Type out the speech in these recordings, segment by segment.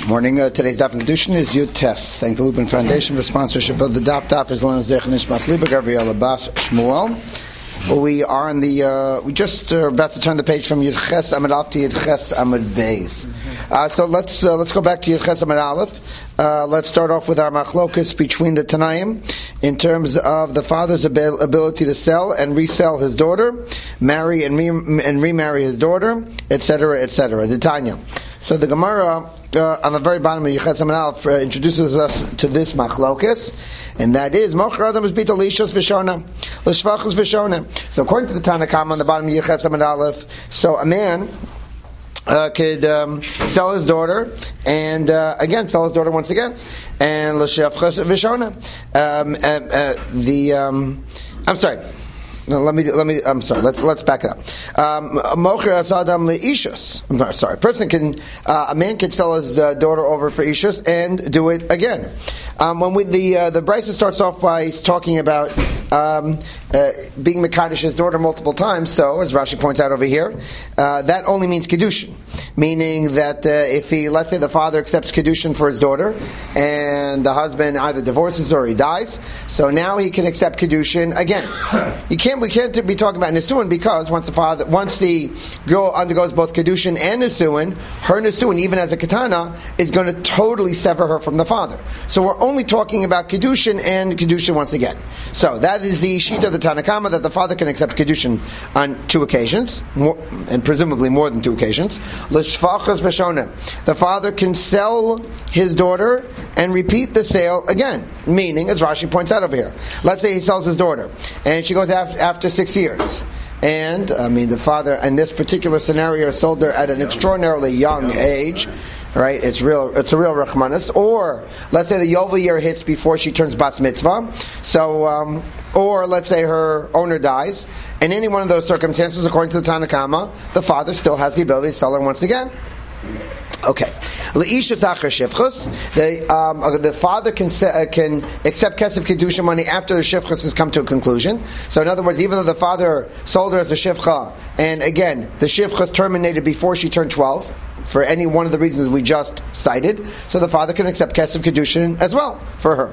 Morning. Today's Daf and Kedushin is Yud Tes. Thank the Lupin Foundation for sponsorship of the Daf. Daf is Lon Zech Nishmat Liba Gabriel Abbas Shmuel. We are in the. We just are about to turn the page from Yud Ches Amud Aleph to Yud Ches Amud Beis. So let's go back to Yud Ches Amud Aleph. Let's start off with our machlokus between the Tanaim in terms of the father's ability to sell and resell his daughter, marry and remarry his daughter, etc., etc. The Tanya. So the Gemara on the very bottom of Yud Ches Amud Aleph introduces us to this machlokus, and that is Mocher Adam is bito l'ishos v'shona l'shvachos v'shona. So according to the Tanna Kama on the bottom of Yud Ches Amud Aleph, so a man could sell his daughter, and again sell his daughter once again, and l'shvachos v'shona. I'm sorry. No, I'm sorry. Let's back it up. Mocher Adam leishus. I'm sorry. A man can sell his daughter over for ishus and do it again. When the Brisa starts off by talking about being Mekadesh's daughter multiple times, so as Rashi points out over here, that only means kedushin, meaning that if let's say the father accepts kedushin for his daughter, and the husband either divorces or he dies, so now he can accept kedushin again. We can't be talking about nisuin because once the girl undergoes both kedushin and nisuin, her nisuin, even as a katana, is going to totally sever her from the father. So we're only talking about kedushin and kedushin once again. So that is the sheet of the Tanna Kama, that the father can accept kedushin on 2 occasions, and presumably more than 2 occasions. L'shvachos v'shona. The father can sell his daughter and repeat the sale again. Meaning, as Rashi points out over here, let's say he sells his daughter, and she goes after 6 years. And, the father, in this particular scenario, sold her at an extraordinarily young age. Right, it's a real rachmanis. Or let's say the yovel year hits before she turns bas mitzvah. So, or let's say her owner dies. In any one of those circumstances, according to the Tanna Kama, the father still has the ability to sell her once again. Okay. The father can accept kesef kedusha money after the shivchus has come to a conclusion. So in other words, even though the father sold her as a shivcha, and again the shivchus terminated before she turned 12, for any one of the reasons we just cited, so the father can accept kesef kedushin as well for her.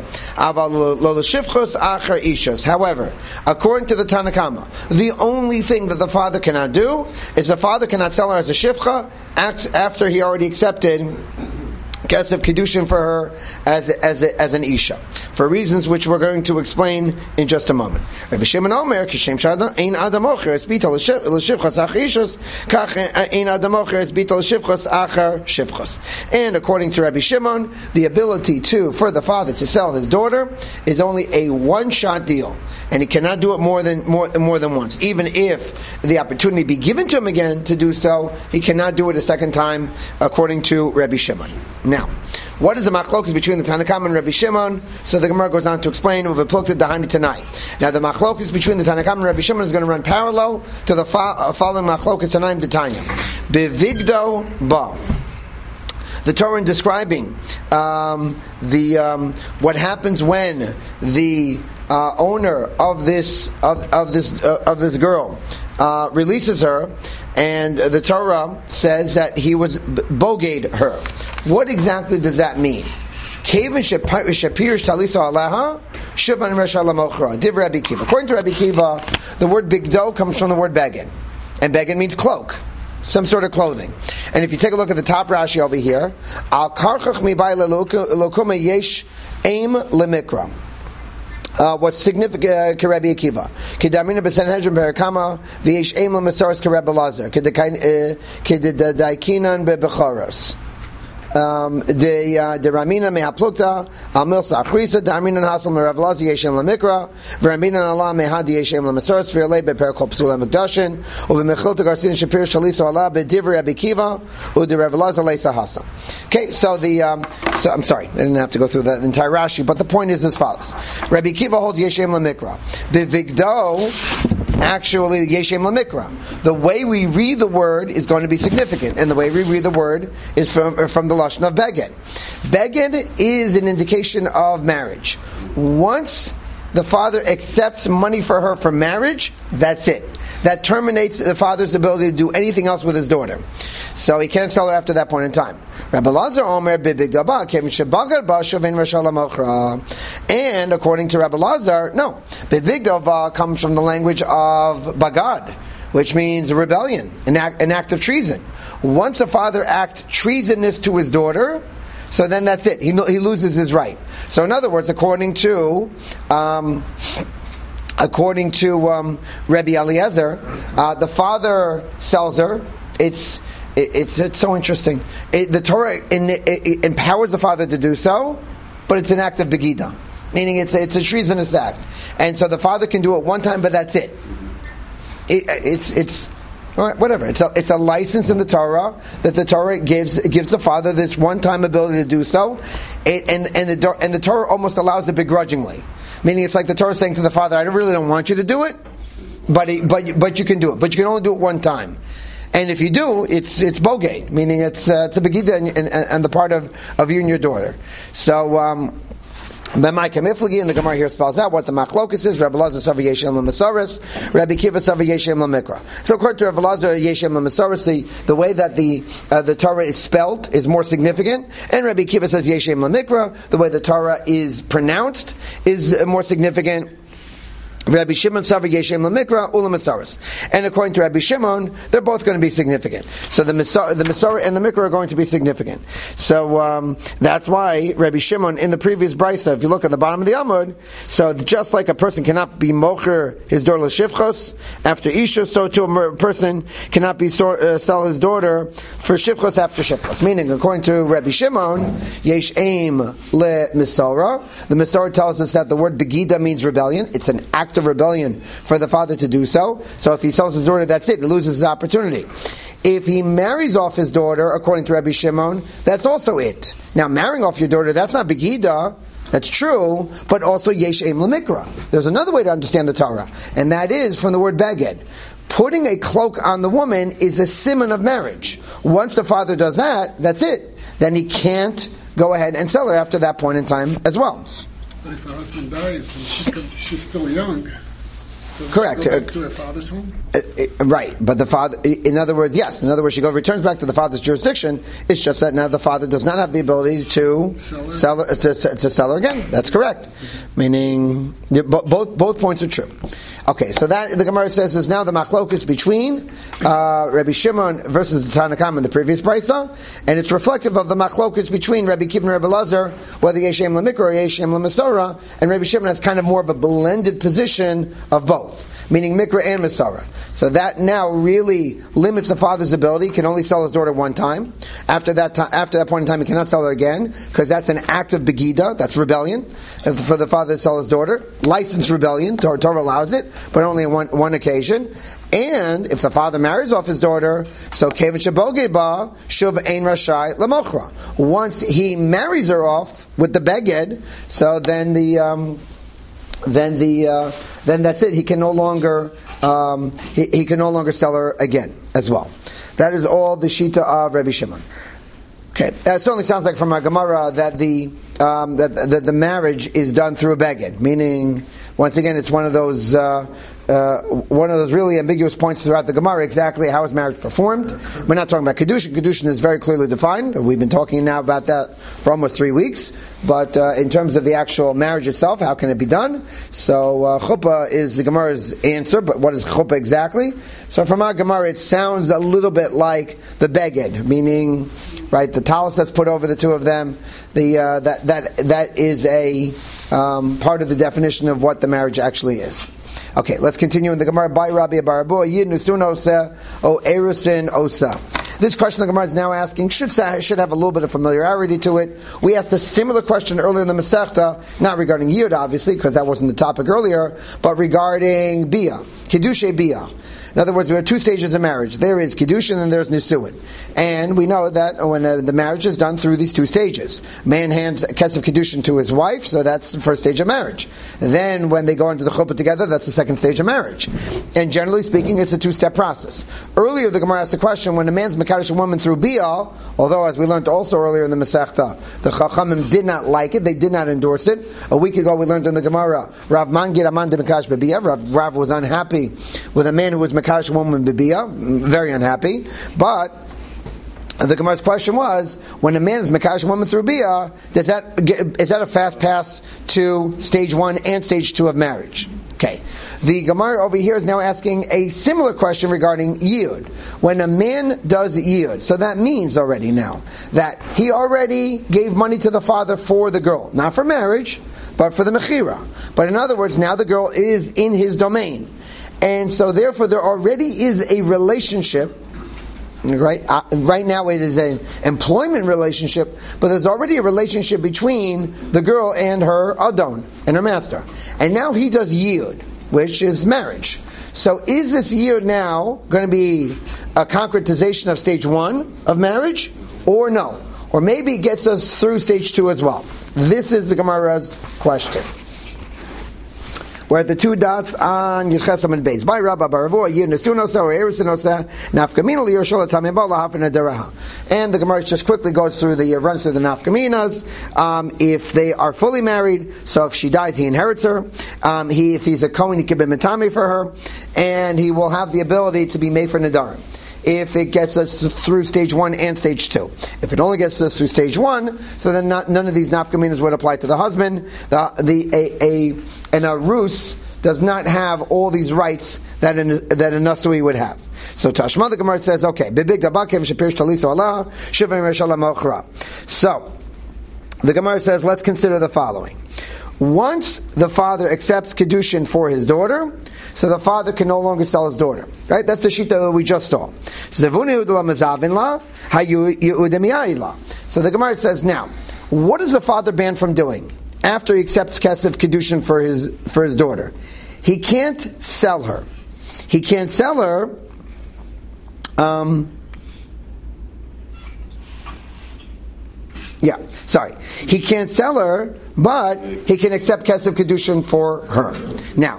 However, according to the Tanna Kama, the only thing that the father cannot do is the father cannot sell her as a shivcha after he already accepted kesef kedushin for her as an isha, for reasons which we're going to explain in just a moment. Rabbi Shimon Omer, kishem ein adam ocher es bita l'shivchos ach ishus, kach ein adam ocher es bita l'shivchos achar shivchos. And according to Rabbi Shimon, the ability for the father to sell his daughter is only a one-shot deal, and he cannot do it more than once. Even if the opportunity be given to him again to do so, he cannot do it a second time, according to Rabbi Shimon. Now, what is the machlokas between the Tanna Kama and Rabbi Shimon? So the Gemara goes on to explain with a plukta dahani tonight. Now, the machlokas between the Tanna Kama and Rabbi Shimon is going to run parallel to the following machlokas tonight in Tanya. Bevigdo ba. The Torah in describing what happens when the owner of this girl releases her, and the Torah says that he was bogeyed her. What exactly does that mean? According to Rabbi Kiva, the word bigdo comes from the word beged, and beged means cloak, some sort of clothing. And if you take a look at the top Rashi over here, al karchach mibay lelokuma yesh aim lemikra. What's significant? Rabbi Akiva. Kedamina b'Sanhedrin be'Rakama v'yesh aim l'mesaras k'Rebbe Lazar. Kedaikinan be'Bechoros. De Ramina mehaplukta al milsa achrisa Damina hasel meRav Lazar yeshem lemikra v'Ramina Allah mehadi yeshem lemesaras v'yalei be'Perikol Psula Mekdashin u'v'mechilta Garcin Shapir Shalisa Allah be'Divrei Rabbi Akiva u'de Rav Lazar leisa hasa. Okay, so I'm sorry, I didn't have to go through the entire Rashi, but the point is as follows: Rabbi Akiva holds yeshem lemikra. Bevigdo, actually yeshem lemikra. The way we read the word is going to be significant, and the way we read the word is from the lashon of beged. Beged is an indication of marriage. Once the father accepts money for her for marriage, that's it. that terminates the father's ability to do anything else with his daughter. So he can't sell her after that point in time. Rabbi Lazar Omer bibigda ba kevin shebagar ba shovein rasha lamochra. And according to Rabbi Lazar, no, bibigda va comes from the language of bagad, which means rebellion, an act of treason. Once a father acts treasonous to his daughter, so then that's it. He loses his right. So in other words, according to Rabbi Eliezer, the father sells her. It's so interesting. The Torah empowers the father to do so, but it's an act of begida, meaning it's a treasonous act, and so the father can do it one time, but that's it. It's all right, whatever. It's a license in the Torah that the Torah gives the father this one-time ability to do so, and the Torah almost allows it begrudgingly, meaning it's like the Torah saying to the father, "I really don't want you to do it, but you can do it, but you can only do it one time." And if you do, it's bogey, meaning it's a begida and the part of you and your daughter. So. B'mai Kamiflagi, and the Gemara here spells out what the machlokus is. Rabbi Lazar Savar Yeshem L'Masaris, Rabbi Kiva Savar Yeshem L'Mikra. So according to Rabbi Lazar Yeshem L'Masaris, the way that the Torah is spelt is more significant, and Rabbi Kiva says Yeshem L'Mikra, the way the Torah is pronounced is more significant. Rabbi Shimon Savar Yeshem L'Mikra Ula Masaris. And according to Rabbi Shimon, they're both going to be significant. So the Masara and the Mikra are going to be significant. So that's why Rabbi Shimon in the previous brisa, if you look at the bottom of the Amud, so just like a person cannot be mocher his daughter l'shivchos after Isha, so too a person cannot be sell his daughter for shivchos after shivchos. Meaning, according to Rabbi Shimon, yesh aim le misara. The Masara tells us that the word begida means rebellion. It's an act of rebellion for the father to do so. So if he sells his daughter, that's it. He loses his opportunity. If he marries off his daughter, according to Rabbi Shimon, that's also it. Now, marrying off your daughter, that's not begida. That's true, but also yesh aim l'mikra. There's another way to understand the Torah, and that is from the word beged. Putting a cloak on the woman is a siman of marriage. Once the father does that, that's it. Then he can't go ahead and sell her after that point in time as well. If her husband dies and she's still young, correct. Go back to her father's home? Right, but the father, in other words, yes. In other words, she returns back to the father's jurisdiction. It's just that now the father does not have the ability to sell her again. That's correct. Meaning, both points are true. Okay, so that the Gemara says is now the machlokus between Rabbi Shimon versus the Tanna Kama in the previous brisa, and it's reflective of the machlokus between Rabbi Kiva and Rabbi Lazar, whether Yeshem L'Mikra or Yeshem L'Masara, and Rabbi Shimon has kind of more of a blended position of both, meaning Mikra and Masara. So that now really limits the father's ability. He can only sell his daughter one time. After that point in time, he cannot sell her again, because that's an act of begida, that's rebellion, for the father to sell his daughter. Licensed rebellion, Torah allows it, but only on one occasion. And if the father marries off his daughter, so kevet shebogeba shuv ein rashai lamochra. Once he marries her off with the beged, so then that's it. He can no longer he can no longer sell her again as well. That is all the shita of Rabbi Shimon. Okay, it certainly sounds like from our Gemara that the marriage is done through a beged, meaning once again it's one of those really ambiguous points throughout the Gemara, exactly how is marriage performed. We're not talking about Kedushin. Kedushin is very clearly defined. We've been talking now about that for almost 3 weeks. But in terms of the actual marriage itself, how can it be done? So chuppah is the Gemara's answer, but what is chuppah exactly? So from our Gemara, it sounds a little bit like the beged, meaning, right, the talis that's put over the two of them. That is a part of the definition of what the marriage actually is. Okay, let's continue in the Gemara. By Rabbi Barabu, Yid Nusun Osa, O Erusin Osa. This question the Gemara is now asking should have a little bit of familiarity to it. We asked a similar question earlier in the Masechta, not regarding Yid, obviously, because that wasn't the topic earlier, but regarding Bia, Kiddushay Bia. In other words, there are 2 stages of marriage. There is Kiddushin and there's Nisuin. And we know that when the marriage is done through these 2 stages. Man hands a kesef Kiddushin to his wife, so that's the first stage of marriage. Then when they go into the chuppah together, that's the second stage of marriage. And generally speaking, it's a 2-step process. Earlier, the Gemara asked the question, when a man's mekadosh a woman through Bia, although as we learned also earlier in the Masechta, the Chachamim did not like it, they did not endorse it. A week ago we learned in the Gemara, Rav Mangir Aman de Mekadosh B'Bia, Rav was unhappy with a man who was mekadosh a woman bibia, very unhappy. But the Gemara's question was, when a man is mekadosh a woman through bia, is that a fast pass to stage 1 and stage 2 of marriage? Okay. The Gemara over here is now asking a similar question regarding yiyud. When a man does yiyud, so that means already now that he already gave money to the father for the girl, not for marriage, but for the mechira. But in other words, now the girl is in his domain, and so therefore there already is a relationship. Right, right now it is an employment relationship, but there's already a relationship between the girl and her adon, and her master. And now he does yiyud, which is marriage. So is this yiyud now going to be a concretization of stage 1 of marriage, or no? Or maybe it gets us through stage 2 as well. This is the Gemara's question. We're at the 2 dots on Yudches Amud Beis. By Rabba Baravua, Yir Nesunosa or Erisinosa, Nafkamina Liyoshol Tamim Bala Hafina Deraha. And the Gemara just quickly runs through the Nafkaminas. If they are fully married, so if she dies, he inherits her. If he's a Kohen, he can be Mitami for her, and he will have the ability to be made for Nadarim. If it gets us through stage 1 and stage 2. If it only gets us through stage 1, so then none of these nafkaminas would apply to the husband. An arus does not have all these rights that a nasui would have. So Tashma, the Gemara says, okay, so the Gemara says, let's consider the following. Once the father accepts kedushin for his daughter, so the father can no longer sell his daughter. Right? That's the shita that we just saw. So the Gemara says, now, what is the father banned from doing after he accepts kesef kedushin for his daughter? He can't sell her. He can't sell her. He can't sell her, but he can accept kesef kedushin for her. Now,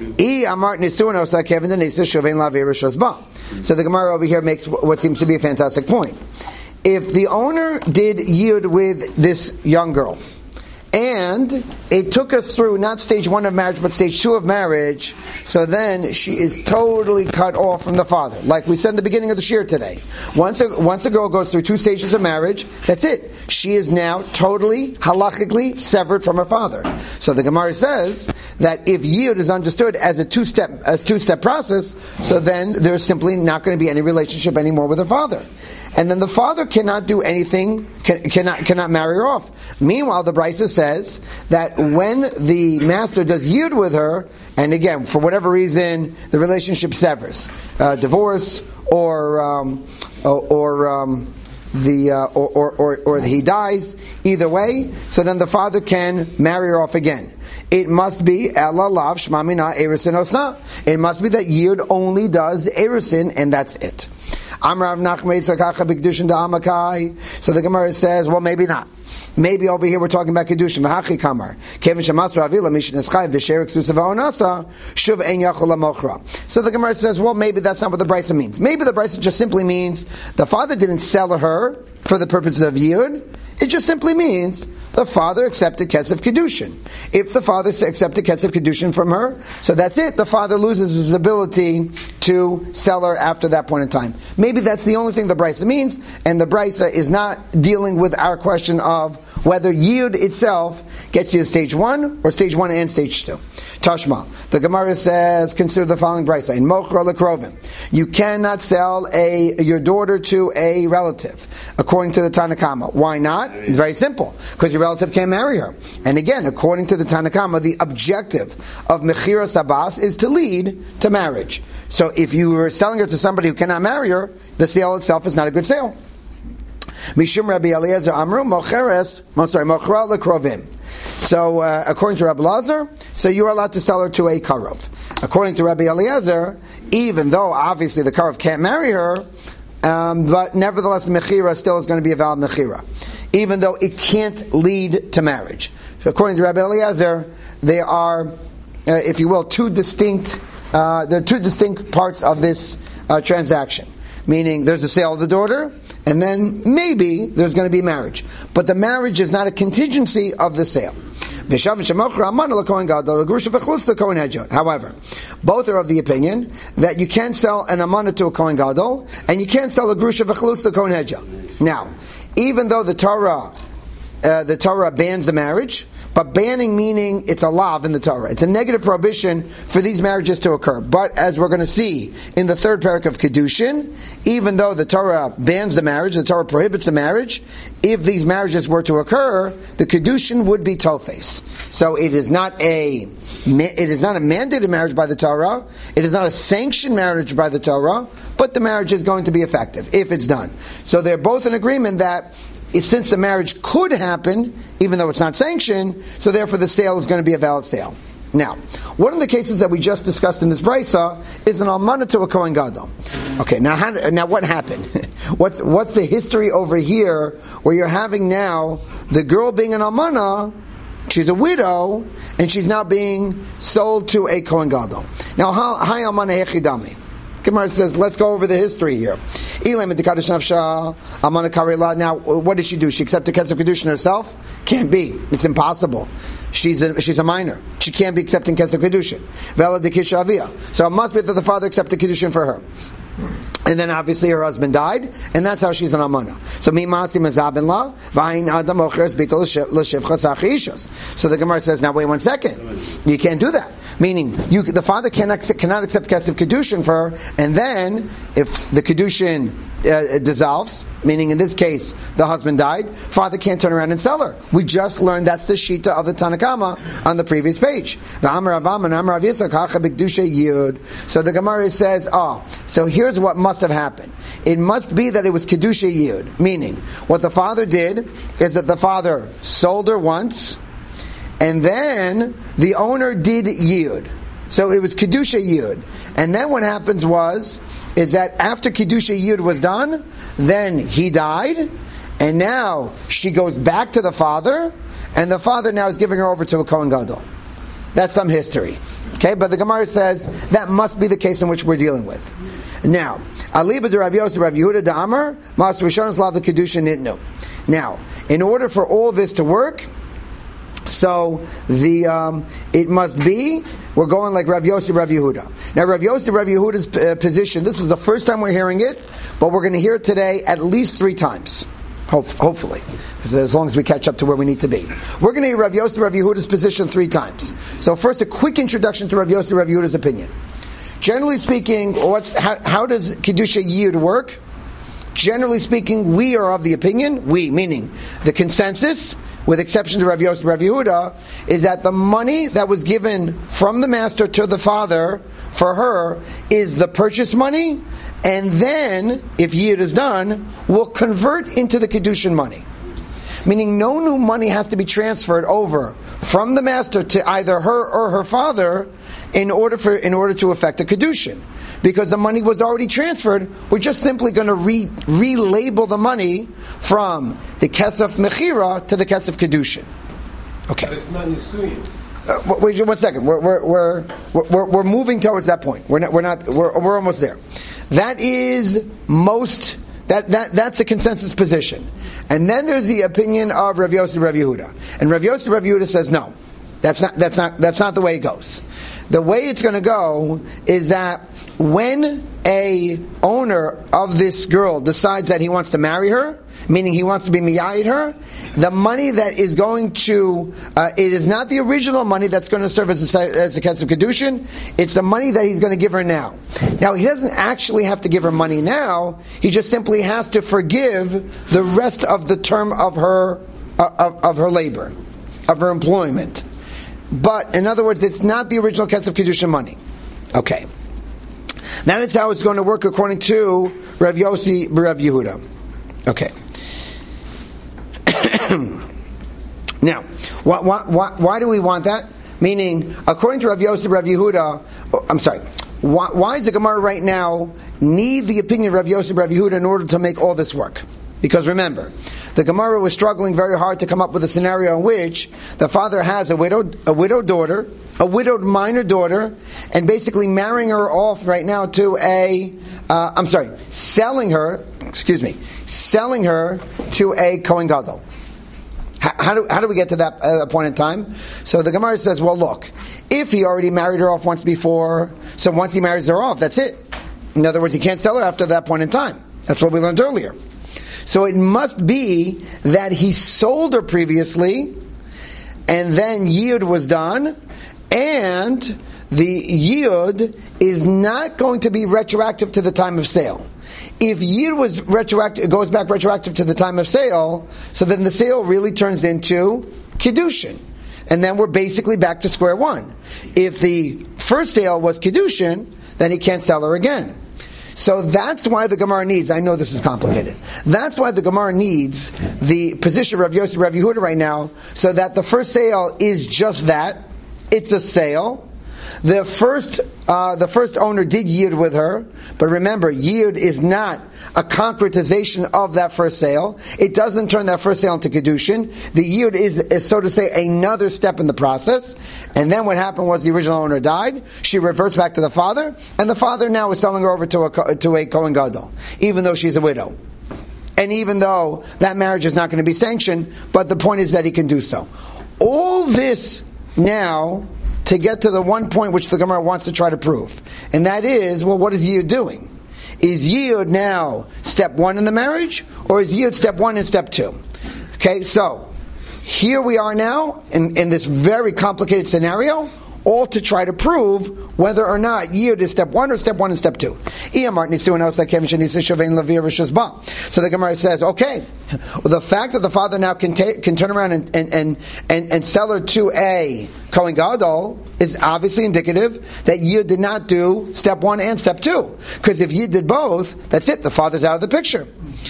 so the Gemara over here makes what seems to be a fantastic point. If the owner did yiyud with this young girl, and it took us through not stage 1 of marriage, but stage 2 of marriage, so then she is totally cut off from the father. Like we said in the beginning of the shir today. Once a girl goes through 2 stages of marriage, that's it. She is now totally, halachically severed from her father. So the Gemara says that if yiyud is understood as a two-step process, so then there's simply not going to be any relationship anymore with her father. And then the father cannot do anything, cannot marry her off. Meanwhile, the Brisa says that when the master does yiyud with her, and again, for whatever reason, the relationship severs, divorce, or he dies, either way, so then the father can marry her off again. It must be Ella Lav Shmamina Erisin Osa. It must be that yiyud only does Erisin, and that's it. So the Gemara says, well, maybe not. Maybe over here we're talking about kedushin. So the Gemara says, well, maybe that's not what the Brisa means. Maybe the Brisa just simply means the father didn't sell her for the purposes of yiyud. It just simply means the father accepted kesef kedushin. If the father accepted kesef kedushin from her, so that's it. The father loses his ability to sell her after that point in time. Maybe that's the only thing the Brisa means, and the Brisa is not dealing with our question of whether yiyud itself gets you to stage 1 or stage 1 and stage 2. Tashma, the Gemara says, consider the following Brisa. In Mochra Lekrovim, you cannot sell your daughter to a relative, according to the Tanakama. Why not? It's very simple. Because your relative can't marry her. And again, according to the Tanakama, the objective of Mechiras Abbas is to lead to marriage. So if you were selling her to somebody who cannot marry her, the sale itself is not a good sale. Mishum Rabbi Eliezer Amru Mochra Lekrovim. So, according to Rabbi Eliezer, so you are allowed to sell her to a Karov. According to Rabbi Eliezer, even though obviously the Karov can't marry her, but nevertheless the Mechira still is going to be a valid Mechira, even though it can't lead to marriage. So according to Rabbi Eliezer, there are, if you will, two distinct parts of this transaction. Meaning there's a sale of the daughter, and then maybe there's going to be marriage. But the marriage is not a contingency of the sale. However, both are of the opinion that you can't sell an amana to a Kohen Gadol, and you can't sell a grusha v'chalutz to a Kohen Hedja. Now, even though the Torah bans the marriage, but banning meaning it's a lav in the Torah. It's a negative prohibition for these marriages to occur. But as we're going to see in the third parak of Kedushin, even though the Torah bans the marriage, the Torah prohibits the marriage, if these marriages were to occur, the Kedushin would be tofes. So it is not a mandated marriage by the Torah, it is not a sanctioned marriage by the Torah, but the marriage is going to be effective if it's done. So they're both in agreement that since the marriage could happen, even though it's not sanctioned, so therefore the sale is going to be a valid sale. Now, one of the cases that we just discussed in this brisa is an almana to a Kohen Gadol. Okay, now what happened? What's the history over here where you're having now the girl being an almana, she's a widow, and she's now being sold to a Kohen Gadol. Now, hi almana hechidami. Gemara says, let's go over the history here. Now, what did she do? She accepted Kesef Kedushin herself? Can't be. It's impossible. She's a minor. She can't be accepting Kesef Kedushin. So it must be that the father accepted Kedushin for her. And then obviously her husband died, and that's how she's an almana. So So the Gemara says, now wait 1 second. You can't do that. Meaning, the father cannot accept Kesef Kedushin for her, and then if the Kedushin dissolves, meaning in this case the husband died, father can't turn around and sell her. We just learned that's the shita of the Tanakama on the previous page. So the Gemara says, so here's what must have happened. It must be that it was Kedusha Yud, meaning what the father did is that the father sold her once, and then the owner did Yud. So it was Kedusha Yud. And then what happens is that after Kedusha Yud was done, then he died, and now she goes back to the father, and the father now is giving her over to a Kohen Gadol. That's some history. Okay, but the Gemara says that must be the case in which we're dealing with. Now, Aliba de Rav Yosef, Rav Yehuda de Amar, Mas Rishon Slav the Kedusha Nitnu. Now, in order for all this to work, so it must be, we're going like Rav Yosef, Rav Yehuda. Now Rav Yosef, Rav Yehuda's position, this is the first time we're hearing it, but we're going to hear it today at least 3 times. Hopefully. As long as we catch up to where we need to be. We're going to hear Rav Yosef, Rav Yehuda's position 3 times. So first a quick introduction to Rav Yosef, Rav Yehuda's opinion. Generally speaking, how does Kedusha Yud work? Generally speaking, we are of the opinion, we meaning the consensus, with exception to Rav Yosef, Rav Yehuda, is that the money that was given from the master to the father for her is the purchase money, and then, if Yid is done, will convert into the Kedushin money. Meaning no new money has to be transferred over from the master to either her or her father in order to effect a Kedushin. Because the money was already transferred, we're just simply going to relabel the money from the Kesef Mechira to the Kesef Kedushin. Okay. But it's not Nisuyin. Wait 1 second. We're moving towards that point. We're almost there. That is that's the consensus position. And then there's the opinion of Rav Yosef, Rav Yehuda. And Rav Yosef, Rav Yehuda says no. That's not the way it goes. The way it's going to go is that when a owner of this girl decides that he wants to marry her, meaning he wants to be miyayid her, the money that is going to, it is not the original money that's going to serve as a Kesef Kedushin, it's the money that he's going to give her now. Now, he doesn't actually have to give her money now, he just simply has to forgive the rest of the term of her labor, of her employment. But, in other words, it's not the original Kesef Kedushin money. Okay. That is how it's going to work according to Rav Yossi, Rav Yehuda. Okay. Now, why do we want that? Meaning, according to Rav Yossi, Rav Yehuda, why does the Gemara right now need the opinion of Rav Yossi, Rav Yehuda in order to make all this work? Because remember, the Gemara was struggling very hard to come up with a scenario in which the father has a widowed daughter, a widowed minor daughter, and basically marrying her off right now to selling her to a Kohen Gadol. how do we get to that point in time? So the Gemara says, well, look, if he already married her off once before, so once he marries her off, that's it. In other words, he can't sell her after that point in time. That's what we learned earlier. So it must be that he sold her previously, and then Yiyud was done, and the Yiyud is not going to be retroactive to the time of sale. If Yiyud was retroactive, it goes back retroactive to the time of sale, so then the sale really turns into Kiddushin. And then we're basically back to square one. If the first sale was Kiddushin, then he can't sell her again. So that's why the Gemara needs, I know this is complicated, that's why the Gemara needs the position of Rav Yossi, Rav Yehuda right now, so that the first sale is just that, it's a sale. The first owner did Yiyud with her, but remember, Yiyud is not a concretization of that first sale. It doesn't turn that first sale into Kedushin. The Yiyud is, so to say, another step in the process. And then what happened was the original owner died. She reverts back to the father, and the father now is selling her over to a Kohen Gadol, even though she's a widow. And even though that marriage is not going to be sanctioned, but the point is that he can do so. All this now to get to the one point which the Gemara wants to try to prove. And that is, well, what is Yiyud doing? Is Yiyud now step one in the marriage, or is Yiyud step one and step two? Okay, so here we are now in this very complicated scenario, all to try to prove whether or not Yiyud is step one or step one and step two. So the Gemara says, okay, well, the fact that the father now can turn around and sell her to a Kohen Gadol is obviously indicative that Yiyud did not do step one and step two. Because if Yiyud did both, that's it, the father's out of the picture.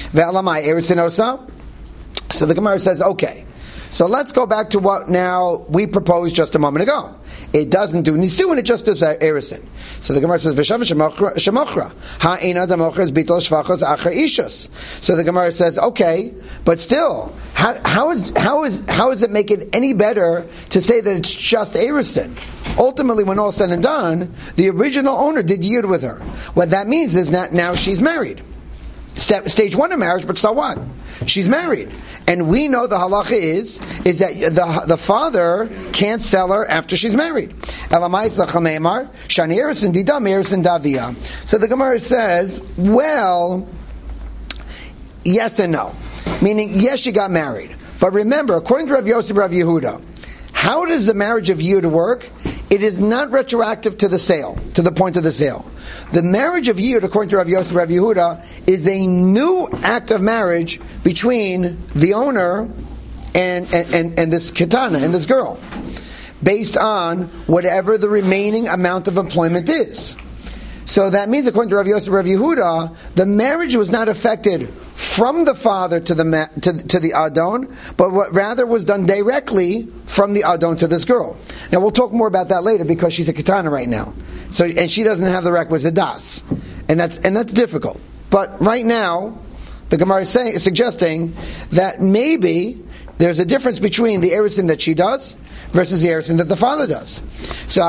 So the Gemara says, okay, so let's go back to what now we proposed just a moment ago. It doesn't do nisuin, it just does erison. So the Gemara says, "V'shav ha'ina damocher is bitol shvachos acher ishus." So the Gemara says, okay, but still, how does it make it any better to say that it's just erison? Ultimately, when all said and done, the original owner did yid with her. What that means is that now she's married. Stage one of marriage, but so what? She's married. And we know the halacha is that the father can't sell her after she's married. So the Gemara says, well, yes and no. Meaning, yes, she got married. But remember, according to Rav Yossi, Rav Yehuda, how does the marriage of Yud work? It is not retroactive to the sale, to the point of the sale. The marriage of Yud, according to Rav Yosef, Rav Yehuda, is a new act of marriage between the owner and this ketana, and this girl, based on whatever the remaining amount of employment is. So that means, according to Rav Yosef, Rav Yehuda, the marriage was not affected from the father to the Adon, but what rather was done directly from the Adon to this girl. Now we'll talk more about that later because she's a katana right now, and she doesn't have the requisite das, and that's difficult. But right now, the Gemara is suggesting that maybe there's a difference between the erison that she does versus the erison that the father does. So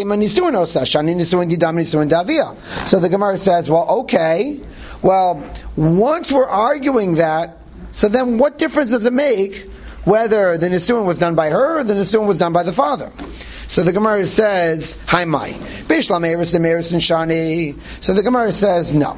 the Gemara says, well, okay, once we're arguing that, so then what difference does it make whether the nisuin was done by her or the nisuin was done by the father? So the Gemara says, "Hi, mai bishlam erison shani." So the Gemara says, no.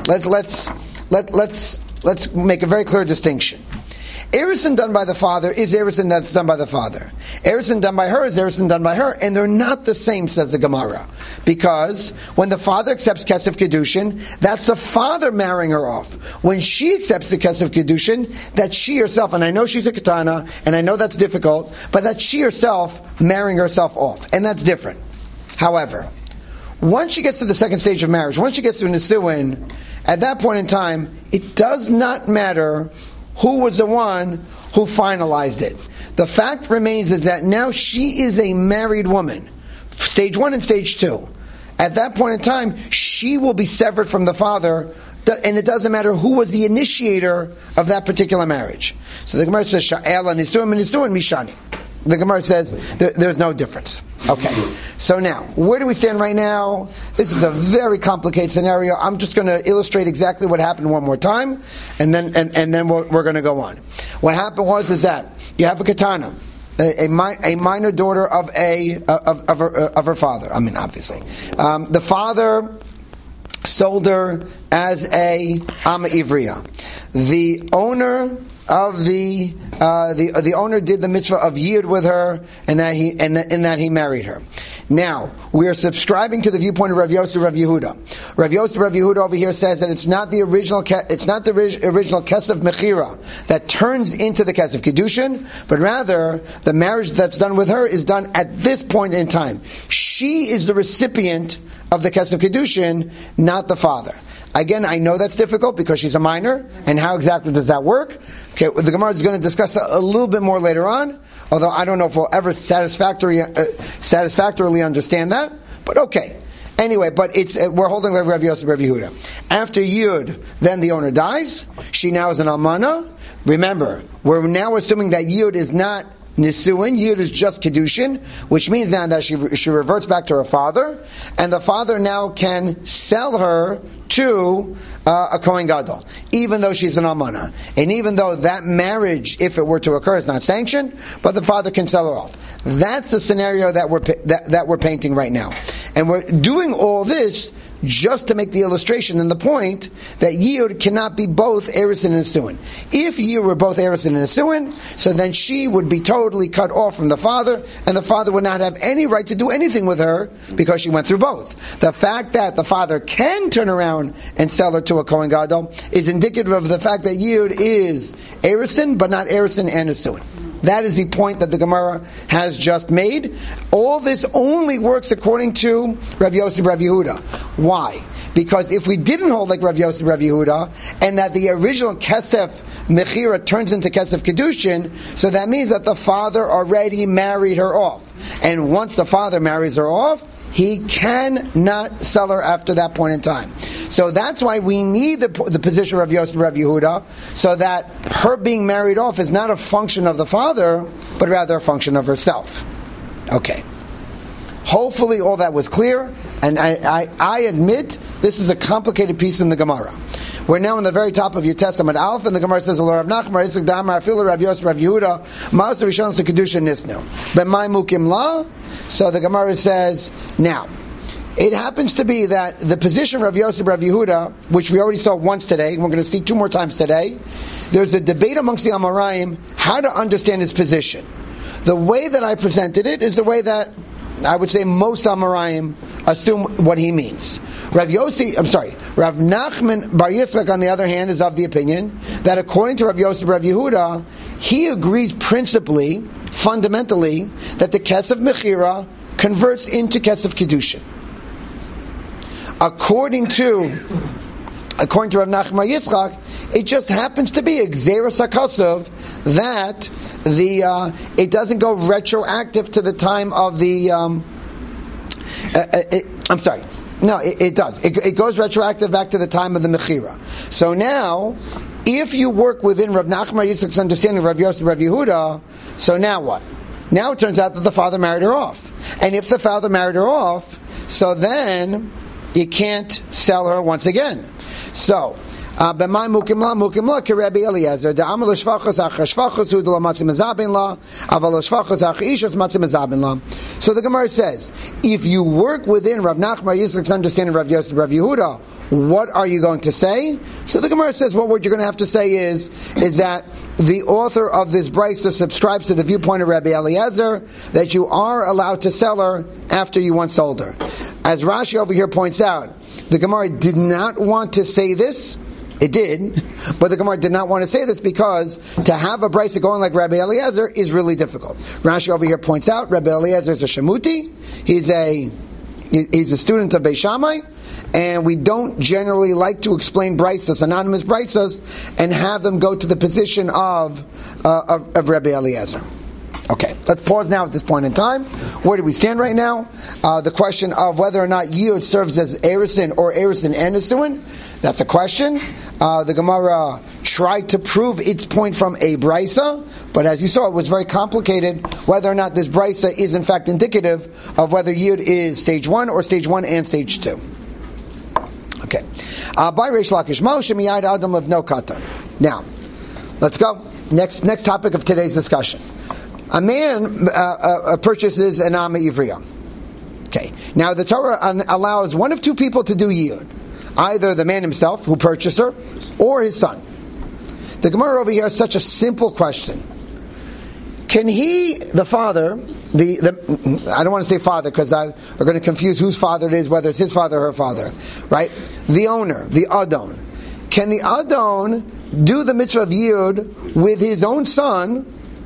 Let's make a very clear distinction. Erison done by the father is erison that's done by the father. Erison done by her is erison done by her, and they're not the same, says the Gemara. Because when the father accepts kesef kedushin, that's the father marrying her off. When she accepts the kesef kedushin, that's she herself, and I know she's a katana, and I know that's difficult, but that's she herself marrying herself off, and that's different. However, once she gets to the second stage of marriage, once she gets to nisuin, at that point in time, it does not matter who was the one who finalized it. The fact remains is that now she is a married woman. Stage one and stage two. At that point in time, she will be severed from the father, and it doesn't matter who was the initiator of that particular marriage. So the Gemara says, Sha'ela nisuin nisuin mishani. The Gemara says there's no difference. Okay, so now, where do we stand right now? This is a very complicated scenario. I'm just going to illustrate exactly what happened one more time, and then we're going to go on. What happened was that you have a katana, a minor daughter of her father. I mean, obviously, the father sold her as a ama ivriya. The owner of the owner did the mitzvah of yid with her, and that he married her. Now we are subscribing to the viewpoint of Rav Yosef Rav Yehuda. Rav Yosef Rav Yehuda over here says that it's not the original kesef mechira that turns into the kesef kedushin, but rather the marriage that's done with her is done at this point in time. She is the recipient of the kesef kedushin, not the father. Again, I know that's difficult because she's a minor, and how exactly does that work? Okay, the Gemara is going to discuss that a little bit more later on, although I don't know if we'll ever satisfactorily understand that, but okay. Anyway, but we're holding like Rav Yosef Rav Yehuda. After Yud, then the owner dies. She now is an almana. Remember, we're now assuming that Yud is not Nisuin, Yud is just Kedushin, which means now that she reverts back to her father, and the father now can sell her to a Kohen Gadol, even though she's an almana. And even though that marriage, if it were to occur, is not sanctioned, but the father can sell her off. That's the scenario that we're painting right now. And we're doing all this just to make the illustration and the point that Yud cannot be both Erusin and Nisuin. If Yud were both Erusin and Nisuin, so then she would be totally cut off from the father, and the father would not have any right to do anything with her because she went through both. The fact that the father can turn around and sell her to a Kohen Gadol is indicative of the fact that Yud is Erusin, but not Erusin and Nisuin. That is the point that the Gemara has just made. All this only works according to Rav Yosef Rav Yehuda. Why? Because if we didn't hold like Rav Yosef Rav Yehuda, and that the original Kesef Mechira turns into Kesef Kedushin, so that means that the father already married her off. And once the father marries her off, he cannot sell her after that point in time. So that's why we need the position of Yosef Rav Yehuda, so that her being married off is not a function of the father, but rather a function of herself. Okay. Hopefully all that was clear, and I admit this is a complicated piece in the Gemara. We're now in the very top of your Testament Aleph, and the Gemara says, Rav Nachman, Yitzchak Damar, Afilu Rav Yosef Rav Yehuda, Ma'aser Rishon Kedusha Nisnu. B'mai Mukim La. So the Gemara says, now, it happens to be that the position of Rav Yosef Rav Yehuda, which we already saw once today, and we're going to see two more times today, there's a debate amongst the Amoraim how to understand his position. The way that I presented it is the way that I would say most Amoraim assume what he means. Rav Nachman Bar Yitzchak, on the other hand, is of the opinion that according to Rav Yosef Rav Yehuda, he agrees principally, fundamentally, that the Kesef Mechira converts into Kesef Kedushin. According to Rav Nachman Bar Yitzchak, it just happens to be a Gzeras HaKosov that it doesn't go retroactive to the time of the. I'm sorry. No, it does. It goes retroactive back to the time of the Mechira. So now, if you work within Rav Nachman Bar Yitzchak's understanding of Rav Yosef Rav Yehuda, so now what? Now it turns out that the father married her off. And if the father married her off, so then you can't sell her once again. So, B'mai mukim la keRabbi Eliezer. De'amar l'shvachos ach shvachos hu d'lo matzim mezabin la, aval l'shvachos ach ishos matzim mezabin la. So the Gemara says, if you work within Rav Nachman Bar Yitzchak's understanding of Rav Yosef Rav Yehuda, what are you going to say? So the Gemara says, well, what you're going to have to say is that the author of this brisa subscribes to the viewpoint of Rabbi Eliezer that you are allowed to sell her after you once sold her. As Rashi over here points out, the Gemara did not want to say this. It did, but the Gemara did not want to say this because to have a brisa going like Rabbi Eliezer is really difficult. Rashi over here points out Rabbi Eliezer is a shemuti. He's a student of Beis Shammai, and we don't generally like to explain brisas, anonymous brisas, and have them go to the position of Rabbi Eliezer. Okay, let's pause now at this point in time. Where do we stand right now? The question of whether or not Yud serves as Erusin or Erusin and Nisuin, that's a question. The Gemara tried to prove its point from a brisa, but as you saw, it was very complicated whether or not this brisa is in fact indicative of whether Yud is stage 1 or stage 1 and stage 2. Okay. By Reish Lakish, Moshe miyad Adam lev no katan. Now, let's go. Next topic of today's discussion. A man purchases an Ama Ivriya. Okay. Now the Torah allows one of two people to do yiyud. Either the man himself, who purchased her, or his son. The Gemara over here has such a simple question. Can he, the father, I don't want to say father because we're going to confuse whose father it is, whether it's his father or her father, right? The owner, the Adon. Can the Adon do the mitzvah of yiyud with his own son,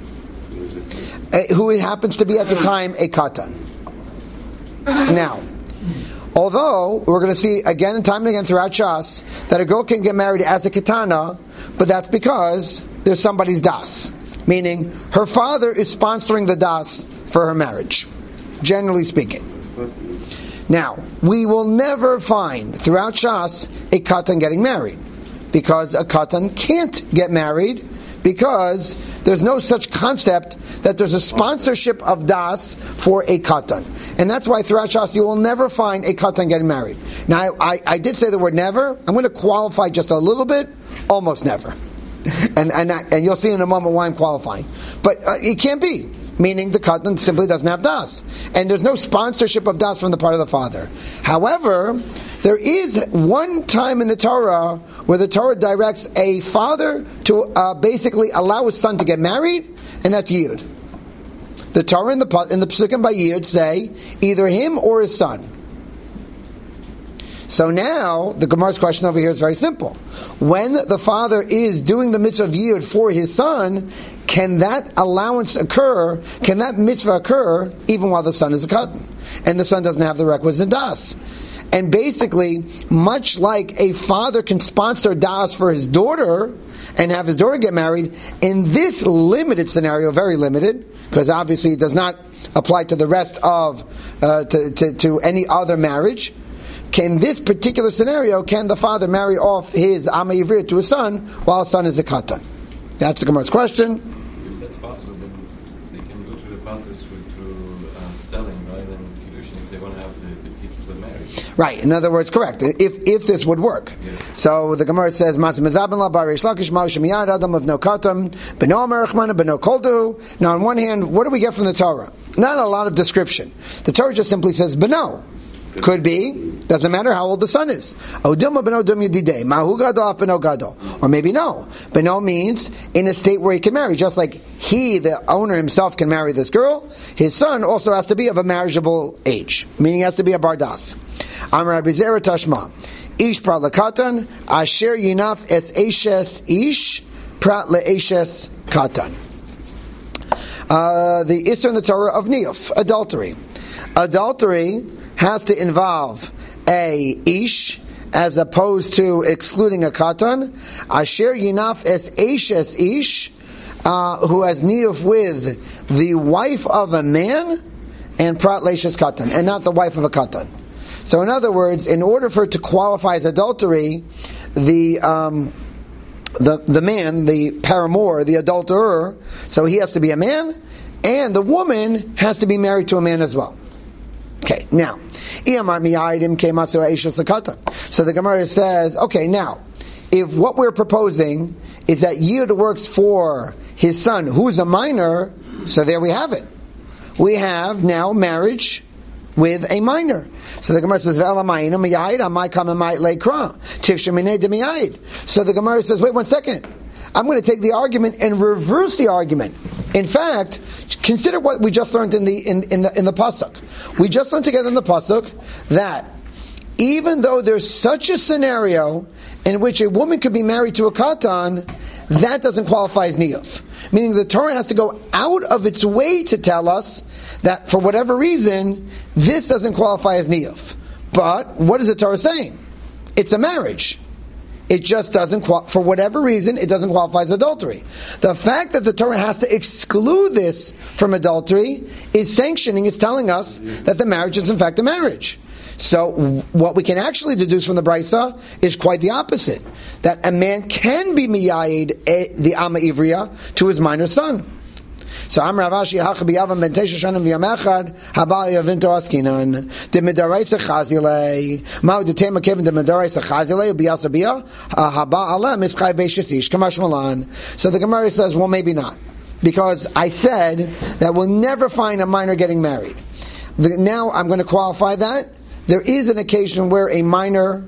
who happens to be at the time a katan? Now, although we're going to see again and time and again throughout Shas that a girl can get married as a katana, but that's because there's somebody's das. Meaning, her father is sponsoring the das for her marriage, generally speaking. Now, we will never find throughout Shas a katan getting married, because a katan can't get married, because there's no such concept that there's a sponsorship of das for a katan. And that's why throughout Shas you will never find a katan getting married. Now, I did say the word never. I'm going to qualify just a little bit, almost never. And you'll see in a moment why I'm qualifying. But it can't be. Meaning the katan simply doesn't have das. And there's no sponsorship of das from the part of the father. However, there is one time in the Torah where the Torah directs a father to basically allow his son to get married, and that's yiyud. The Torah in the Pesukim by yiyud say either him or his son. So now, the Gemara's question over here is very simple. When the father is doing the mitzvah of yiyud for his son, can that allowance occur, can that mitzvah occur, even while the son is a katan? And the son doesn't have the requisite das. And basically, much like a father can sponsor das for his daughter, and have his daughter get married, in this limited scenario, very limited, because obviously it does not apply to the rest of, to any other marriage, in this particular scenario, can the father marry off his Ama Ivriya to his son while his son is a katan? That's the Gemara's question. If that's possible, then they can go through the process through selling rather than kiddushin if they want to have the kids married. Right. In other words, correct. If this would work. Yeah. So the Gemara says, "Matzah mezabin la barish lakish ma'ushem yad adam of no katan beno amerachmana beno koldu." Now, on one hand, what do we get from the Torah? Not a lot of description. The Torah just simply says beno. Could be, doesn't matter how old the son is. Or maybe no. Beno means in a state where he can marry. Just like he, the owner himself, can marry this girl, his son also has to be of a marriageable age. Meaning he has to be a bardas. Amar Rabbi Zera Tashma. Ish prat lekatan, asher yinaf es eshes ish, prat leeshes katan. The Isser in the Torah of Niyuf, adultery. Adultery has to involve a ish as opposed to excluding a katan. Asher yinaf es eshes ish, who has niyuf with the wife of a man, and prat leishes katan, and not the wife of a katan. So in other words, in order for it to qualify as adultery, the man, the paramour, the adulterer, so he has to be a man, and the woman has to be married to a man as well. Okay, now, so the Gemara says, okay, now, if what we're proposing is that yiyud works for his son, who's a minor, so there we have it. We have now marriage with a minor. So the Gemara says, so the Gemara says, wait 1 second. I'm going to take the argument and reverse the argument. In fact, consider what we just learned in the pasuk. We just learned together in the pasuk that even though there's such a scenario in which a woman could be married to a katan, that doesn't qualify as niyuf. Meaning the Torah has to go out of its way to tell us that for whatever reason, this doesn't qualify as niyuf. But what is the Torah saying? It's a marriage. It just doesn't, for whatever reason, it doesn't qualify as adultery. The fact that the Torah has to exclude this from adultery is sanctioning, it's telling us that the marriage is in fact a marriage. So what we can actually deduce from the Brisa is quite the opposite. That a man can be miyayid the Ama Ivriya to his minor son. So Amar Ravashi Hachabi Yavam Ben Tesha Shanim V'Yamechad Habal Yavinto Askinan De Midaraisa Chazilei Ma'u De Tema Kevin De Midaraisa Chazilei B'Yasa B'Ya Haba Allah Mischai Beishatish Kamash Malan. So the Gemara says, well, maybe not, because I said that we'll never find a minor getting married. Now I'm going to qualify that. There is an occasion where a minor,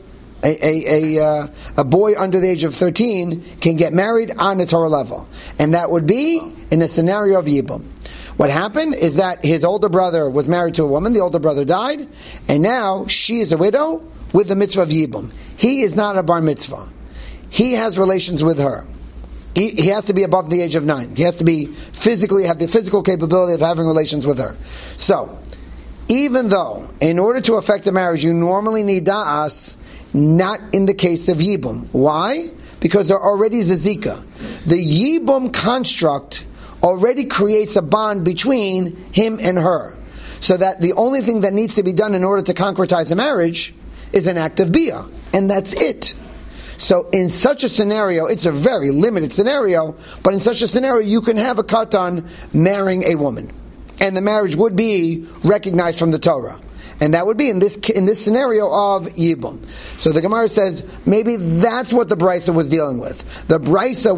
a boy under the age of 13 can get married on the Torah level, and that would be in a scenario of Yibum. What happened is that his older brother was married to a woman, the older brother died, and now she is a widow with the mitzvah of Yibum. He is not a bar mitzvah. He has relations with her. He has to be above the age of 9. He has to be have the physical capability of having relations with her. So, even though, in order to affect a marriage, you normally need da'as, not in the case of Yibum. Why? Because there already is a zika. The Yibum construct already creates a bond between him and her. So that the only thing that needs to be done in order to concretize a marriage is an act of biyah. And that's it. So in such a scenario, it's a very limited scenario, but in such a scenario you can have a katan marrying a woman. And the marriage would be recognized from the Torah. And that would be in this scenario of Yibum. So the Gemara says maybe that's what the Brisa was dealing with. The Brisa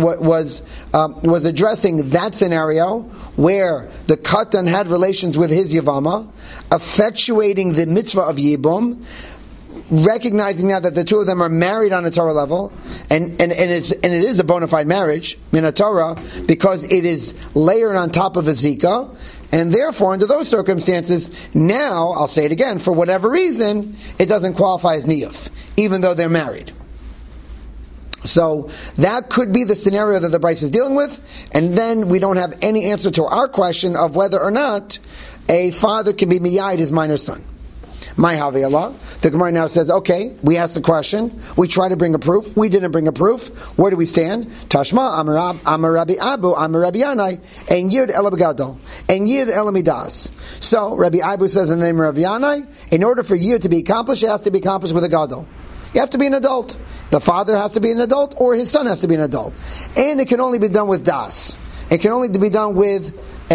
was addressing that scenario where the Katan had relations with his Yavama, effectuating the mitzvah of Yibum, recognizing now that the two of them are married on a Torah level, and it is a bona fide marriage, min Torah, because it is layered on top of a zika, and therefore, under those circumstances, now, I'll say it again, for whatever reason, it doesn't qualify as niyuf, even though they're married. So, that could be the scenario that the Bryce is dealing with, and then we don't have any answer to our question of whether or not a father can be miyayid his minor son. My Havi Allah. The Gemara now says, okay, we asked the question, we tried to bring a proof, we didn't bring a proof, where do we stand? Tashma, Amar Rabbi Abu, Amar Rabbi Yanai, En Yid Ela Begadol, En Yid Ela Midas. So, Rabbi Abu says in the name of Rabbi Yanai, in order for Yid to be accomplished, it has to be accomplished with a Gadol. You have to be an adult. The father has to be an adult, or his son has to be an adult. And it can only be done with Das. It can only be done with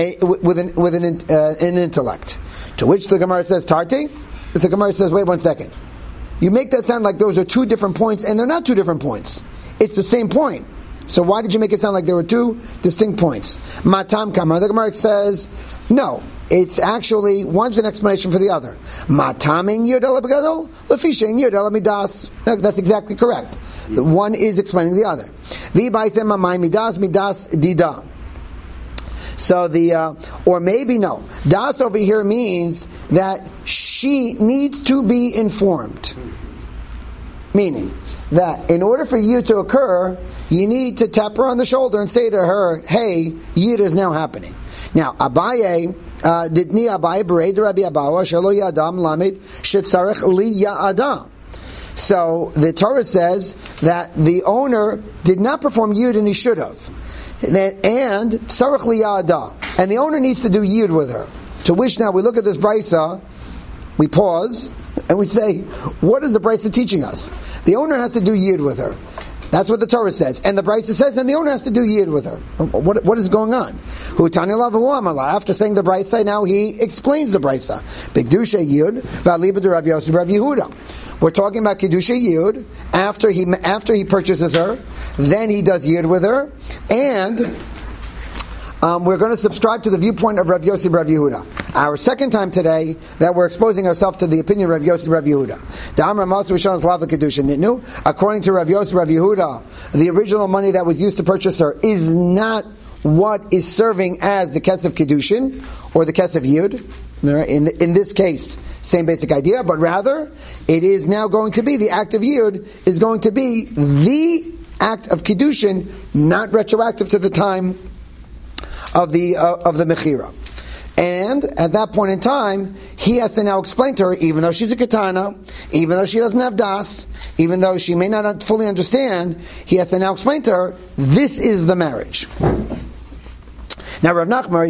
an intellect. To which the Gemara says, Tarti? The Gemara says, wait 1 second. You make that sound like those are two different points, and they're not two different points. It's the same point. So why did you make it sound like there were two distinct points? Matam Kamar. The Gemara says, no. It's actually, one's an explanation for the other. Matam in Yud Ela Begadol, Lefisha in Yud Ela Midas. That's exactly correct. The one is explaining the other. V'baisem Mamai Midas, Midas Dida. So or maybe no. Das over here means that she needs to be informed. Meaning that in order for Yid to occur, you need to tap her on the shoulder and say to her, hey, Yid is now happening. Now, Abaye, Ditni Abaye, Bered Rabbi Abawa, Shelo Yadam Lamed, Shetzarech Li Ya'adam. So the Torah says that the owner did not perform Yid and he should have. And Tzarech Liyada, and the owner needs to do Yid with her. To which now we look at this Brisa, we pause, and we say, what is the Brisa teaching us? The owner has to do Yid with her. That's what the Torah says. And the Brisa says, and the owner has to do Yid with her. What is going on? After saying the Brisa, now he explains the Brisa. B'Kedusha Yid, V'Aliba de Rav Yosef Rav Yehuda. We're talking about Kedusha Yud after he purchases her, then he does Yud with her, and we're going to subscribe to the viewpoint of Rav Yosef Rav Yehuda. Our second time today that we're exposing ourselves to the opinion of Rav Yosef Rav Yehuda. According to Rav Yosef Rav Yehuda, the original money that was used to purchase her is not what is serving as the Kesef Kedushin or the Kesef Yud. In this case, same basic idea, but rather, it is now going to be, the act of Yud is going to be the act of Kiddushin, not retroactive to the time of the Mechira. And at that point in time, he has to now explain to her, even though she's a Ketana, even though she doesn't have Das, even though she may not fully understand, he has to now explain to her, this is the marriage. Now Rav Nachman,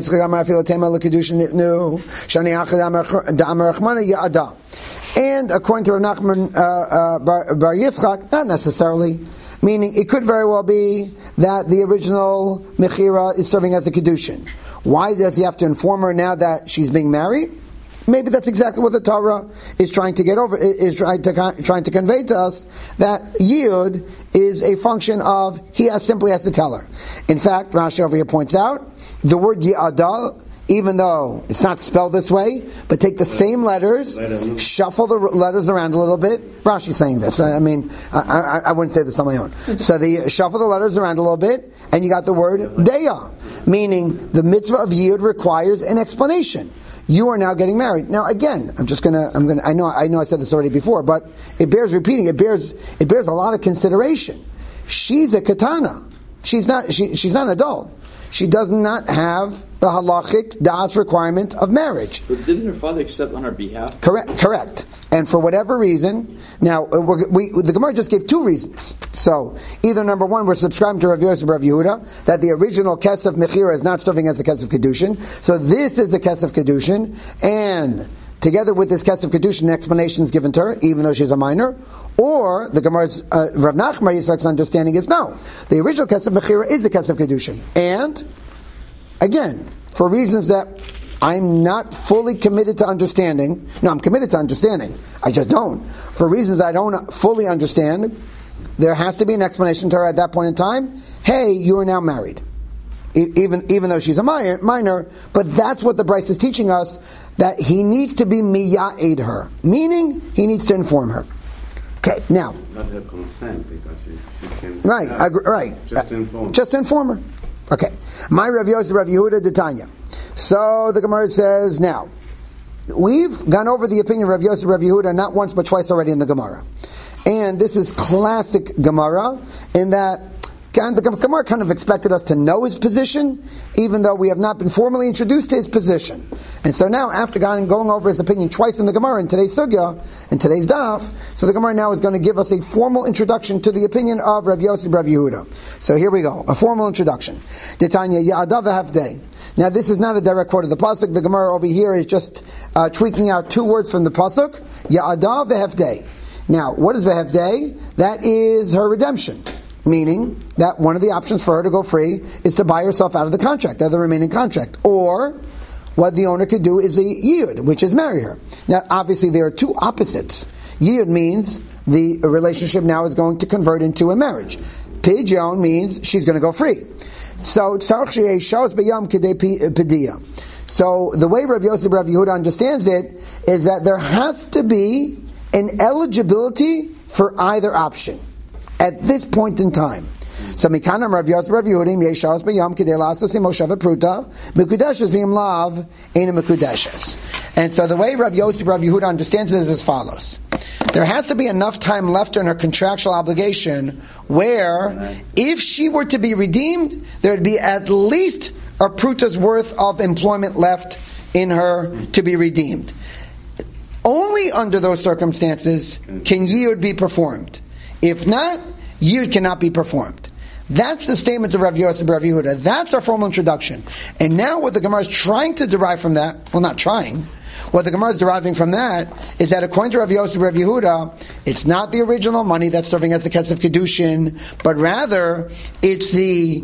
and according to Rav Nachman Bar Yitzchak, not necessarily. Meaning, it could very well be that the original Mechira is serving as a Kedushin. Why does he have to inform her now that she's being married? Maybe that's exactly what the Torah is trying to get over, is trying to convey to us, that Yud is a function of, he simply has to tell her. In fact, Rashi over here points out, the word Ya'adah, even though it's not spelled this way, but take the same letters, shuffle the letters around a little bit. Rashi's saying this. I wouldn't say this on my own. So shuffle the letters around a little bit, and you got the word Deya, meaning the mitzvah of Yud requires an explanation. You are now getting married. Now again, I know I said this already before, but it bears repeating. It bears a lot of consideration. She's a katana. She's not an adult. She does not have the halachic das requirement of marriage. But didn't her father accept on her behalf? Correct. And for whatever reason, now the Gemara just gave two reasons. So either number one, we're subscribing to Rav Yosef Rav Yehuda that the original Kesef Mechira is not serving as a Kesef Kedushin. So this is the Kesef Kedushin, and together with this Kesef Kedushin, explanation is given to her, even though she's a minor. Or the Gemara's Rav Nachman Yitzchak's understanding is no, the original Kesef Mechira is a Kesef Kedushin, and again, for reasons that I'm not fully committed to understanding. No, I'm committed to understanding. I just don't. For reasons I don't fully understand, there has to be an explanation to her at that point in time. Hey, you are now married. Even though she's a minor, but that's what the Bryce is teaching us, that he needs to be miya'ed her. Meaning, he needs to inform her. Okay, now. Not her consent, because she can... Right. Just to inform her. Okay. My Rav Yosef Rav Yehuda D'Tanya. So the Gemara says, now, we've gone over the opinion of Rav Yosef Rav Yehuda not once but twice already in the Gemara. And this is classic Gemara in that the Gemara kind of expected us to know his position, even though we have not been formally introduced to his position. And so now, after going over his opinion twice in the Gemara, in today's Sugya, in today's Daf, so the Gemara now is going to give us a formal introduction to the opinion of Rav Yosef Rav Yehuda. So here we go, a formal introduction. D'Tanya Ya'adav Hafdei. Now this is not a direct quote of the pasuk. The Gemara over here is just tweaking out two words from the pasuk. Ya'adav Hafdei. Now, what is Vehevdei? That is her redemption. Meaning that one of the options for her to go free is to buy herself out of the contract, out of the remaining contract. Or what the owner could do is the yiyud, which is marry her. Now, obviously, there are two opposites. Yiyud means the relationship now is going to convert into a marriage. Pidyon means she's going to go free. So, so the way Rav Yosef Rav Yehuda understands it is that there has to be an eligibility for either option at this point in time. So Mikanam Rav Yosef Rav Yehudim Yeshas B'Yam K'dei La'asos Moshav Pruta Mekudeshes V'Yim Lav Eina Mekudeshes. And so the way Rav Yosef Rav Yehuda understands it is as follows: there has to be enough time left in her contractual obligation where, if she were to be redeemed, there would be at least a pruta's worth of employment left in her to be redeemed. Only under those circumstances can yiyud be performed. If not, yiyud cannot be performed. That's the statement of Rav Yosef Rav Yehuda. That's our formal introduction. And now what the Gemara is trying to derive from that, well, not trying, what the Gemara is deriving from that is that according to Rav Yosef Rav Yehuda, it's not the original money that's serving as the Kesef Kedushin, but rather it's the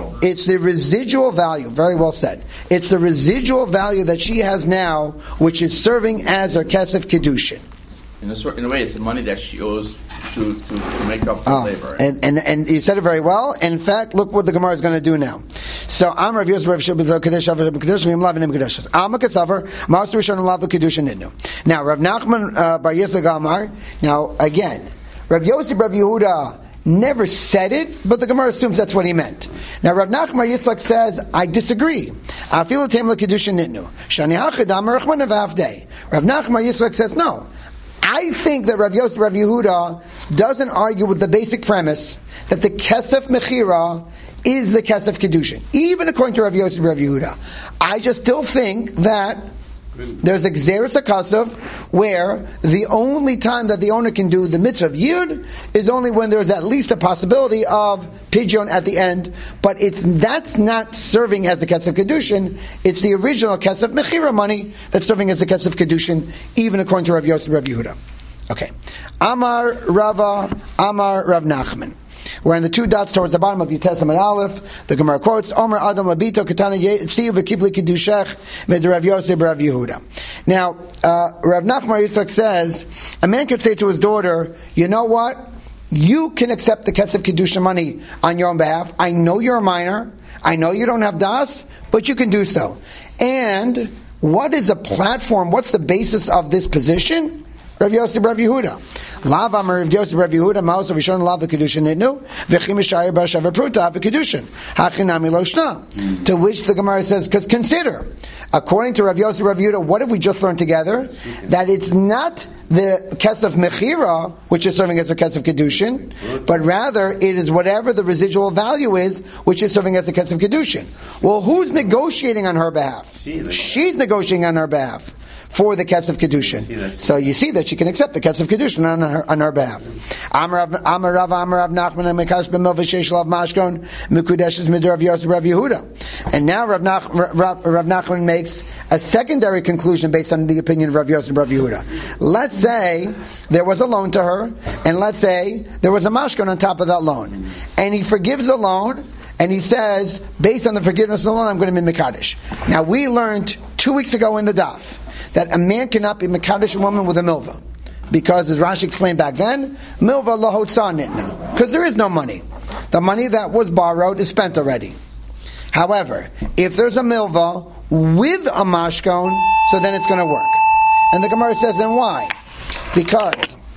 residual value. Very well said. It's the residual value that she has now, which is serving as her Kesef Kedushin. In a way, it's the money that she owes to make up for labor. Right? And you said it very well. In fact, look what the Gemara is going to do now. So, Am Rav Yosef Rav Shubba Kadesh Avah Kadesh V'Yim Lav V'Nim Kadeshes. Am Ketzaver Ma'aser Rishon Lav V'Kedushin Nidnu. Now, Rav Nachman Bar Yitzchak Amar. Now, again, Rav Yosef Rav Yehuda never said it, but the Gemara assumes that's what he meant. Now, Rav Nachman Bar Yitzchak says, I disagree. Afilu Tem LeKedushin Nidnu. Shani Hachid Amar Rachman Avavdei. Rav Nachman Bar Yitzchak says no. I think that Rav Yosef Rav Yehuda doesn't argue with the basic premise that the Kesef Mechira is the Kesef Kedushin. Even according to Rav Yosef Rav Yehuda. I just still think that there's a Gzeres HaKasav where the only time that the owner can do the mitzvah of Yud is only when there's at least a possibility of Pidyon at the end, but that's not serving as the Kesef Kedushin, it's the original Kesef Mechira money that's serving as the Kesef Kedushin, even according to Rav Yosef Rav Yehuda. Okay. Amar Rava, Amar Rav Nachman. We're in the two dots towards the bottom of Yutes Amud Aleph. The Gemara quotes, Omer Adam Labito Katana Yetziu V'Kibli Kiddushech Med Rav Yosef Rav Yehuda. Now, Rav Nachman Yitzchak says, a man could say to his daughter, you know what? You can accept the Kesef Kiddushin money on your own behalf. I know you're a minor. I know you don't have das, but you can do so. And what is a platform? What's the basis of this position? Rav Yosef Rav Yehuda. Lav Amar Rav Yosef Rav Yehuda Maos Rishon Lav the Kedushin Nitnu V'chim Mishayir Bar Shavar Pruta Have a Kedushin Hachinami Lo Shna. To which the Gemara says, because consider, according to Rav Yosef Rav Yehuda, what have we just learned together? That it's not the Kesef Mechira which is serving as a Kesef Kedushin, but rather it is whatever the residual value is which is serving as a Kesef Kedushin. Well, who's negotiating on her behalf? She's negotiating on her behalf for the Kesef Kedushin. So you see that she can accept the Kesef Kedushin on her behalf. Amar Rav Nachman and Mekash b'mil v'sheish lav mashkon mekudeshes midor Rav Yosef Rav Yehuda. And now Rav Nachman makes a secondary conclusion based on the opinion of Rav Yosef Rav Yehuda. Let's say there was a loan to her, and let's say there was a mashkon on top of that loan, and he forgives the loan. And he says, based on the forgiveness of the loan, I'm going to be Mekadesh. Now, we learned 2 weeks ago in the daf that a man cannot be Mekadesh a woman with a milva. Because, as Rashi explained back then, milva lahotza nitna. Because there is no money. The money that was borrowed is spent already. However, if there's a milva with a mashkon, so then it's going to work. And the Gemara says, then why? Because...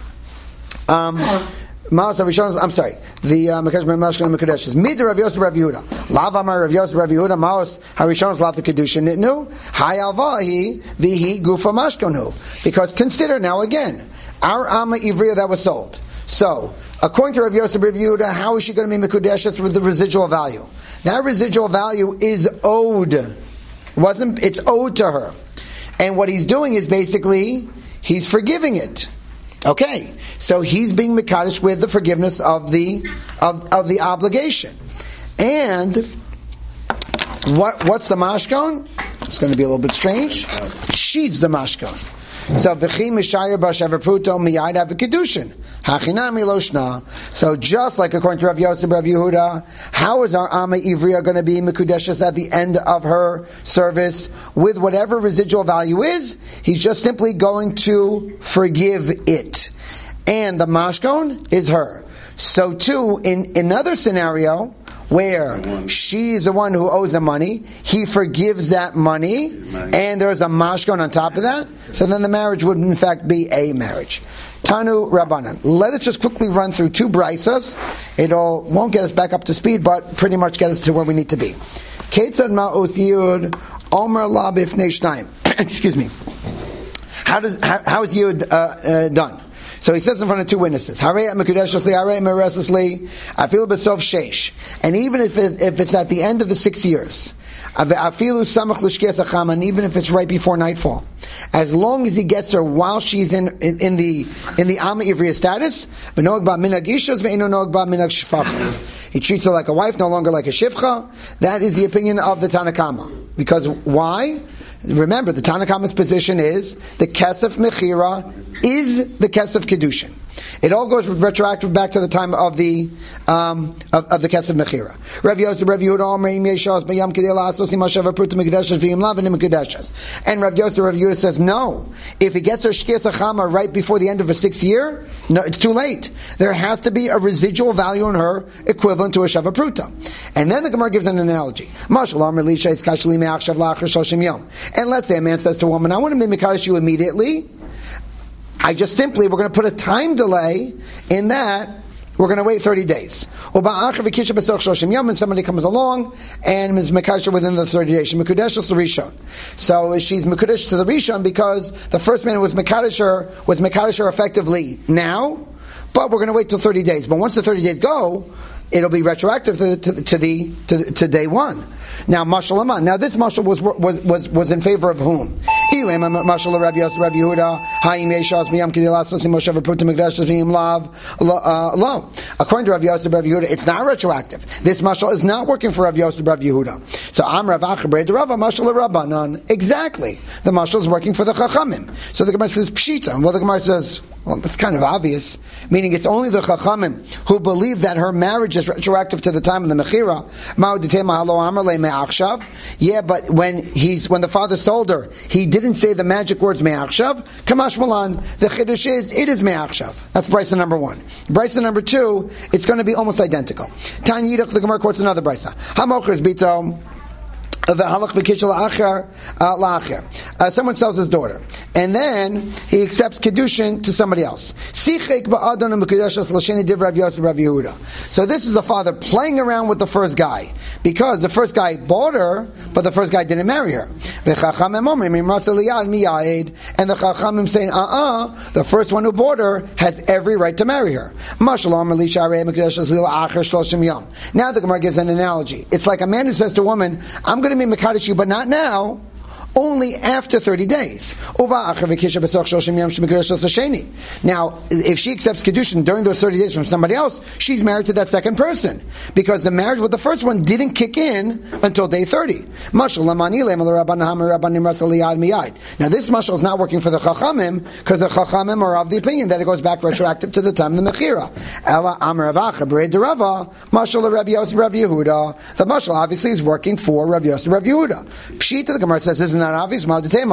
I'm sorry. The Mekadesh Mashkan Mekadesh is Midar Rav Yosef Rav Yehuda. Lav Amar Rav Yosef Rav Yehuda. Maos Harishon Lav the Kedushin Nitnu. Hay Alvahi Vihi Gufa Mashkonu. Because consider now again our Amma Ivriya that was sold. So according to Rav Yosef Rav Yehuda, how is she going to be Mekudeshes with the residual value? That residual value is owed. It's owed to her, and what he's doing is basically he's forgiving it. Okay, so he's being mekadesh with the forgiveness of the obligation, and what's the mashkon? It's going to be a little bit strange. She's the mashkon. So v'chi mishayir b'shavar pruto miyad have a kedushin hachinami lo shna. So just like according to Rav Yosef Rav Yehuda, how is our Amma Ivriya going to be mekudeshes at the end of her service with whatever residual value is? He's just simply going to forgive it, and the mashkon is her. So too in another scenario where she's the one who owes the money, he forgives that money, and there's a mashkon on top of that, so then the marriage would in fact be a marriage. Tanu Rabbanan. Let us just quickly run through two braisos. Won't get us back up to speed, but pretty much get us to where we need to be. Ketzad ma'os yud omer la bifnei shnayim. Excuse me. How is yud done? So he says in front of two witnesses, I feel besof sheish. And even if it's at the end of the 6 years, and even if it's right before nightfall, as long as he gets her while she's in the Amma Ivriya status, he treats her like a wife, no longer like a shivcha. That is the opinion of the Tanakama. Because why? Remember, the Tanakama's position is the Kesef Mechira is the Kesef Kedushin. It all goes retroactive back to the time of the Kesef Mechira. Rav Yosef, Rav Yehuda, and Rav Yosef, Rav Yehuda says no. If he gets her Shkias Achama right before the end of her 6th year, no, it's too late. There has to be a residual value in her equivalent to a Shava Pruta. And then the Gemara gives an analogy. And let's say a man says to a woman, I want to be Mekadesh you immediately. We're going to put a time delay in that. We're going to wait 30 days. And somebody comes along and is Mekadesh within the 30 days. She's Mekudesh to the Rishon. So she's Mekudesh to the Rishon because the first man who was Mekadesh her effectively now, but we're going to wait till 30 days. But once the 30 days go, it'll be retroactive to day one. Now, mashal aman. Now, this mashal was in favor of whom? Mashal Rabbi Yosef Rabbi Yehuda. According to Rabbi Yosef Rabbi Yehuda, it's not retroactive. This mashal is not working for Rabbi Yosef Rabbi Yehuda. So Am Rav Achabre de Rava mashal Rabbanan. Exactly, the mashal is working for the Chachamim. So the Gemara says pshita. Well, the Gemara says, Well, that's kind of obvious. Meaning it's only the Chachamim who believe that her marriage is retroactive to the time of the Mechira. Yeah, but when the father sold her, he didn't say the magic words Me'achshav. Kamash Malan, the Chiddush is, it is Me'achshav. That's Brisa number 1. Brisa number 2, it's going to be almost identical. Tan Yidach, the Gemara quotes another Brisa. Hamocher is Bito. Someone sells his daughter, and then he accepts kedushin to somebody else. So this is a father playing around with the first guy, because the first guy bought her, but the first guy didn't marry her. And the Chachamim saying, the first one who bought her has every right to marry her. Now the Gemara gives an analogy. It's like a man who says to a woman, I'm going to be Mekadosh you, but not now, only after 30 days. Now, if she accepts Kedushin during those 30 days from somebody else, she's married to that second person. Because the marriage with the first one didn't kick in until day 30. Now, this mashal is not working for the Chachamim, because the Chachamim are of the opinion that it goes back retroactive to the time of the Mechira. The mashal obviously is working for Rav Yosef Rav Yehuda. Pshita, the Gemara says, isn't that obvious? Yeah, but in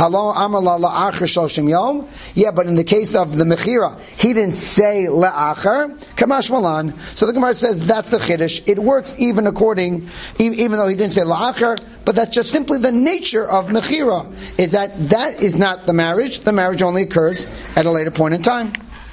the case of the Mechira, he didn't say le'achar, kamash malan. So the Gemara says that's the chiddush. It works even though he didn't say le'achar, but that's just simply the nature of Mechira, is that is not the marriage. The marriage only occurs at a later point in time.